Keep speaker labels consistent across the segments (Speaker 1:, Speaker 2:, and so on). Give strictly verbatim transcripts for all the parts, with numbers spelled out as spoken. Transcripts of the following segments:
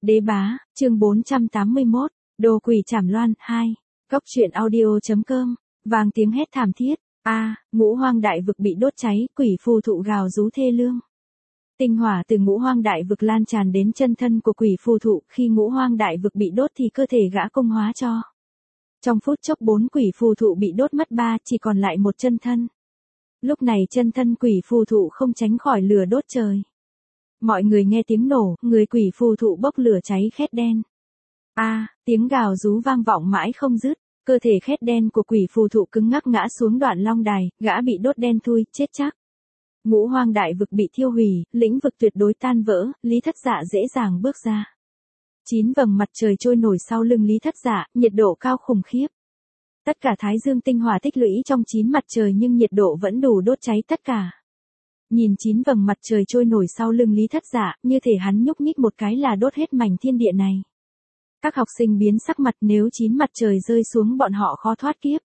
Speaker 1: Đế bá, chương bốn trăm tám mươi mốt, Đồ quỷ trảm loan, hai. Cốc truyện audio.com, vang tiếng hét thảm thiết, a, ngũ hoang đại vực bị đốt cháy, quỷ phù thụ gào rú thê lương. Tinh hỏa từ ngũ hoang đại vực lan tràn đến chân thân của quỷ phù thụ, khi ngũ hoang đại vực bị đốt thì cơ thể gã công hóa cho. Trong phút chốc bốn quỷ phù thụ bị đốt mất ba, chỉ còn lại một chân thân. Lúc này chân thân quỷ phù thụ không tránh khỏi lửa đốt trời. Mọi người nghe tiếng nổ, người quỷ phù thụ bốc lửa cháy khét đen. A, à, tiếng gào rú vang vọng mãi không dứt, cơ thể khét đen của quỷ phù thụ cứng ngắc ngã xuống đoạn long đài, gã bị đốt đen thui, chết chắc. Ngũ hoang đại vực bị thiêu hủy, lĩnh vực tuyệt đối tan vỡ, Lý Thất Dạ dễ dàng bước ra. Chín vầng mặt trời trôi nổi sau lưng Lý Thất Dạ, nhiệt độ cao khủng khiếp. Tất cả thái dương tinh hỏa tích lũy trong chín mặt trời nhưng nhiệt độ vẫn đủ đốt cháy tất cả. Nhìn chín vầng mặt trời trôi nổi sau lưng Lý Thất Dạ, như thể hắn nhúc nhích một cái là đốt hết mảnh thiên địa này. Các học sinh biến sắc mặt, nếu chín mặt trời rơi xuống bọn họ khó thoát kiếp.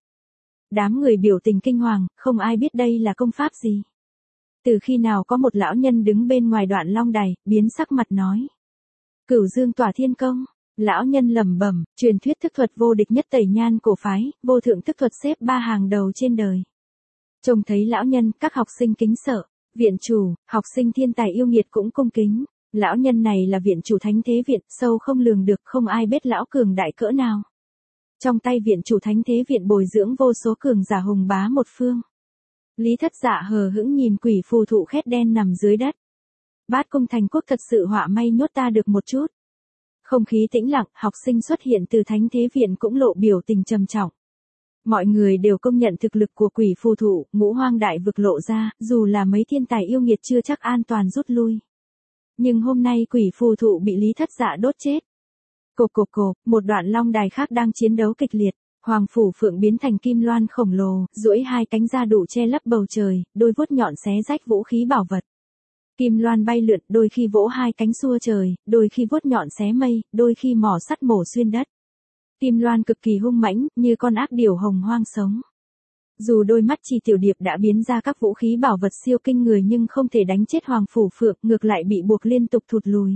Speaker 1: Đám người biểu tình kinh hoàng, không ai biết đây là công pháp gì. Từ khi nào có một lão nhân đứng bên ngoài đoạn long đài, biến sắc mặt nói. Cửu Dương Tỏa Thiên Công. Lão nhân lẩm bẩm, truyền thuyết thức thuật vô địch nhất tẩy nhan cổ phái, vô thượng thức thuật xếp ba hàng đầu trên đời. Trông thấy lão nhân, các học sinh kính sợ, viện chủ, học sinh thiên tài yêu nghiệt cũng cung kính. Lão nhân này là viện chủ Thánh Thế Viện, sâu không lường được, không ai biết lão cường đại cỡ nào. Trong tay viện chủ Thánh Thế Viện bồi dưỡng vô số cường giả hùng bá một phương. Lý Thất Dạ hờ hững nhìn quỷ phù thụ khét đen nằm dưới đất. Bát Cung Thành Quốc thật sự họa may nhốt ta được một chút. Không khí tĩnh lặng, học sinh xuất hiện từ Thánh Thế Viện cũng lộ biểu tình trầm trọng. Mọi người đều công nhận thực lực của quỷ phù thụ, ngũ hoang đại vực lộ ra, dù là mấy thiên tài yêu nghiệt chưa chắc an toàn rút lui. Nhưng hôm nay quỷ phù thụ bị Lý Thất Dạ đốt chết. Cộp cộp cộp, một đoạn long đài khác đang chiến đấu kịch liệt. Hoàng Phủ Phượng biến thành kim loan khổng lồ, duỗi hai cánh ra đủ che lấp bầu trời, đôi vuốt nhọn xé rách vũ khí bảo vật. Kim loan bay lượn, đôi khi vỗ hai cánh xua trời, đôi khi vuốt nhọn xé mây, đôi khi mỏ sắt mổ xuyên đất. Kim loan cực kỳ hung mãnh, như con ác điểu hồng hoang sống. Dù đôi mắt Trì Tiểu Điệp đã biến ra các vũ khí bảo vật siêu kinh người nhưng không thể đánh chết Hoàng Phủ Phượng, ngược lại bị buộc liên tục thụt lùi.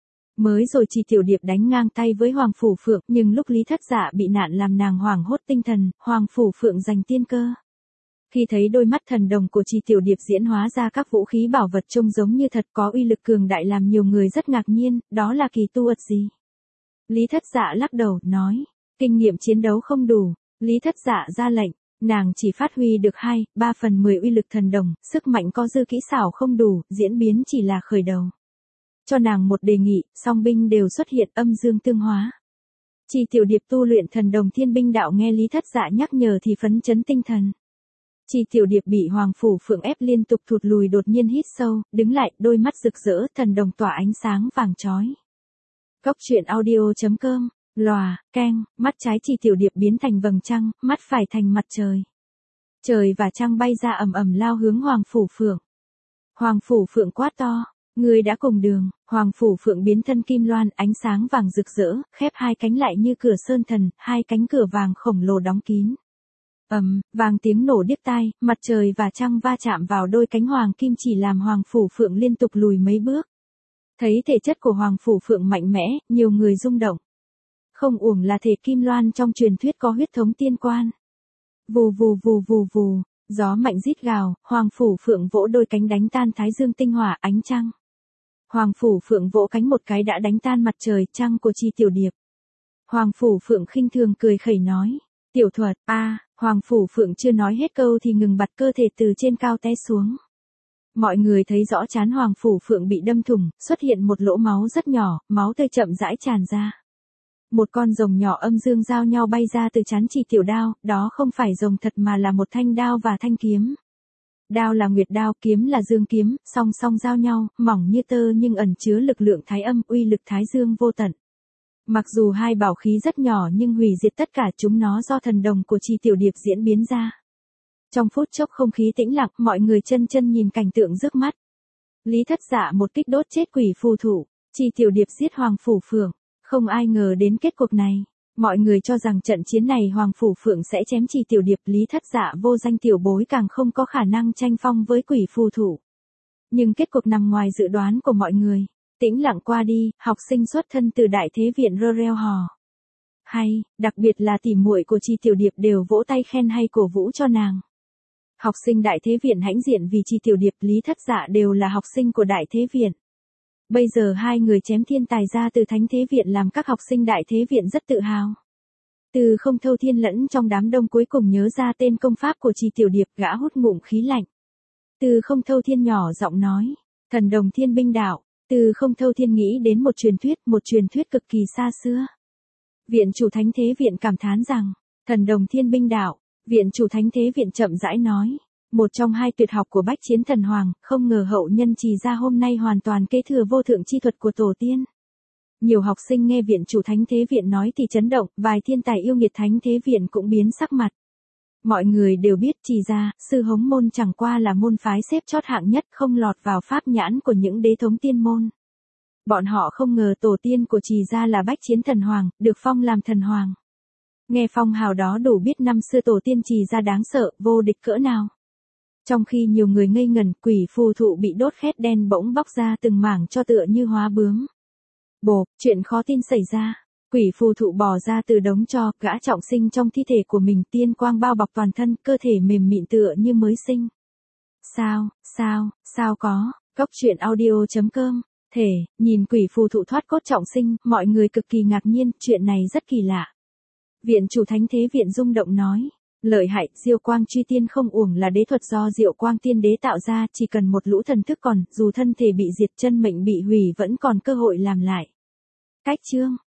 Speaker 1: Mới rồi Trì Tiểu Điệp đánh ngang tay với Hoàng Phủ Phượng, nhưng lúc Lý Thất Dạ bị nạn làm nàng hoảng hốt tinh thần, Hoàng Phủ Phượng giành tiên cơ. Khi thấy đôi mắt thần đồng của Trì Tiểu Điệp diễn hóa ra các vũ khí bảo vật trông giống như thật, có uy lực cường đại làm nhiều người rất ngạc nhiên, đó là kỳ tu ật gì? Lý Thất Dạ lắc đầu, nói, kinh nghiệm chiến đấu không đủ. Lý Thất Dạ ra lệnh, nàng chỉ phát huy được hai, ba phần mười uy lực thần đồng, sức mạnh có dư, kỹ xảo không đủ, diễn biến chỉ là khởi đầu. Cho nàng một đề nghị, song binh đều xuất hiện, âm dương tương hóa. Trì Tiểu Điệp tu luyện thần đồng thiên binh đạo nghe Lý Thất Dạ nhắc nhở thì phấn chấn tinh thần. Trì Tiểu Điệp bị Hoàng Phủ Phượng ép liên tục thụt lùi, đột nhiên hít sâu, đứng lại, đôi mắt rực rỡ, thần đồng tỏa ánh sáng vàng chói. Cốc truyện audio.com, lòa, keng, mắt trái Trì Tiểu Điệp biến thành vầng trăng, mắt phải thành mặt trời. Trời và trăng bay ra ầm ầm lao hướng Hoàng Phủ Phượng. Hoàng Phủ Phượng quát to, người đã cùng đường. Hoàng Phủ Phượng biến thân kim loan, ánh sáng vàng rực rỡ, khép hai cánh lại như cửa sơn thần, hai cánh cửa vàng khổng lồ đóng kín. Ầm, vàng tiếng nổ điếc tai, mặt trời và trăng va chạm vào đôi cánh hoàng kim chỉ làm Hoàng Phủ Phượng liên tục lùi mấy bước. Thấy thể chất của Hoàng Phủ Phượng mạnh mẽ, nhiều người rung động. Không uổng là thể kim loan trong truyền thuyết có huyết thống tiên quan. Vù vù vù vù vù, gió mạnh rít gào, Hoàng Phủ Phượng vỗ đôi cánh đánh tan thái dương tinh hỏa, ánh trăng. Hoàng Phủ Phượng vỗ cánh một cái đã đánh tan mặt trời, trăng của Trì Tiểu Điệp. Hoàng Phủ Phượng khinh thường cười khẩy nói, tiểu thuật, a, à, Hoàng Phủ Phượng chưa nói hết câu thì ngừng bặt, cơ thể từ trên cao té xuống. Mọi người thấy rõ trán Hoàng Phủ Phượng bị đâm thủng, xuất hiện một lỗ máu rất nhỏ, máu tươi chậm rãi tràn ra. Một con rồng nhỏ âm dương giao nhau bay ra từ trán Trì Tiểu Đao, đó không phải rồng thật mà là một thanh đao và thanh kiếm. Đao là nguyệt đao, kiếm là dương kiếm, song song giao nhau, mỏng như tơ nhưng ẩn chứa lực lượng thái âm, uy lực thái dương vô tận. Mặc dù hai bảo khí rất nhỏ nhưng hủy diệt tất cả chúng nó do thần đồng của Trì Tiểu Điệp diễn biến ra. Trong phút chốc không khí tĩnh lặng, mọi người chân chân nhìn cảnh tượng trước mắt. Lý Thất Dạ một kích đốt chết quỷ phù thụ, Trì Tiểu Điệp giết Hoàng Phủ Phượng. Không ai ngờ đến kết cục này. Mọi người cho rằng trận chiến này Hoàng Phủ Phượng sẽ chém Trì Tiểu Điệp, Lý Thất Dạ vô danh tiểu bối càng không có khả năng tranh phong với quỷ phù thụ. Nhưng kết cục nằm ngoài dự đoán của mọi người. Tĩnh lặng qua đi, học sinh xuất thân từ Đại Thế Viện rơ reo hò. Hay, đặc biệt là tỉ muội của Chi Tiểu Điệp đều vỗ tay khen hay cổ vũ cho nàng. Học sinh Đại Thế Viện hãnh diện vì Chi Tiểu Điệp, Lý Thất Dạ đều là học sinh của Đại Thế Viện. Bây giờ hai người chém thiên tài ra từ Thánh Thế Viện làm các học sinh Đại Thế Viện rất tự hào. Từ Không Thâu Thiên lẫn trong đám đông cuối cùng nhớ ra tên công pháp của Chi Tiểu Điệp, gã hút ngụm khí lạnh. Từ Không Thâu Thiên nhỏ giọng nói, thần đồng thiên binh đạo. Từ Không Thâu Thiên nghĩ đến một truyền thuyết, một truyền thuyết cực kỳ xa xưa. Viện chủ Thánh Thế Viện cảm thán rằng, thần đồng thiên binh đạo. Viện chủ Thánh Thế Viện chậm rãi nói, một trong hai tuyệt học của Bách Chiến Thần Hoàng, không ngờ hậu nhân Trì gia hôm nay hoàn toàn kế thừa vô thượng chi thuật của tổ tiên. Nhiều học sinh nghe viện chủ Thánh Thế Viện nói thì chấn động, vài thiên tài yêu nghiệt Thánh Thế Viện cũng biến sắc mặt. Mọi người đều biết Trì gia, sư hống môn chẳng qua là môn phái xếp chót hạng nhất, không lọt vào pháp nhãn của những đế thống tiên môn. Bọn họ không ngờ tổ tiên của Trì gia là Bách Chiến Thần Hoàng, được phong làm thần hoàng. Nghe phong hào đó đủ biết năm xưa tổ tiên Trì gia đáng sợ, vô địch cỡ nào. Trong khi nhiều người ngây ngẩn, quỷ phù thụ bị đốt khét đen bỗng bóc ra từng mảng cho tựa như hóa bướm. Bộp, chuyện khó tin xảy ra. Quỷ phù thụ bò ra từ đống tro, gã trọng sinh trong thi thể của mình, tiên quang bao bọc toàn thân, cơ thể mềm mịn tựa như mới sinh. Sao, sao, sao có, Cốc truyện audio chấm com. Thể, nhìn quỷ phù thụ thoát cốt trọng sinh, mọi người cực kỳ ngạc nhiên, chuyện này rất kỳ lạ. Viện chủ Thánh Thế Viện rung động nói, lợi hại, Diệu Quang Truy Tiên không uổng là đế thuật do Diệu Quang Tiên Đế tạo ra, chỉ cần một lũ thần thức còn, dù thân thể bị diệt, chân mệnh bị hủy vẫn còn cơ hội làm lại. Cách chương